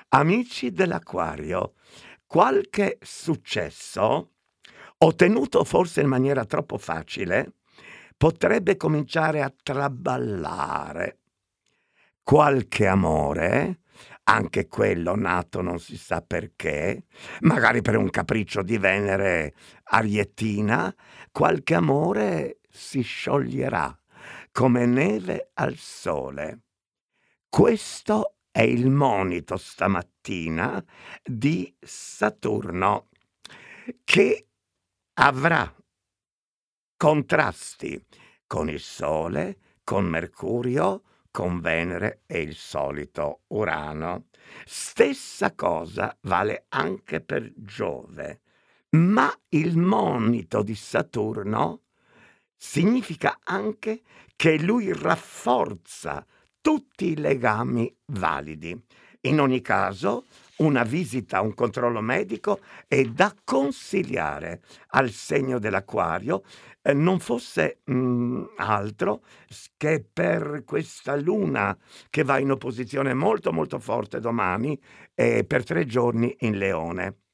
Amici dell'Aquario, qualche successo, ottenuto forse in maniera troppo facile, potrebbe cominciare a traballare. Qualche amore, anche quello nato non si sa perché, magari per un capriccio di Venere ariettina, qualche amore si scioglierà come neve al sole. Questo è il monito stamattina di Saturno, che avrà contrasti con il Sole, con Mercurio, con Venere e il solito Urano. Stessa cosa vale anche per Giove, ma il monito di Saturno significa anche che lui rafforza tutti i legami validi. In ogni caso, una visita, un controllo medico è da consigliare al segno dell'Acquario, non fosse altro che per questa luna che va in opposizione molto molto forte domani e per 3 giorni in Leone.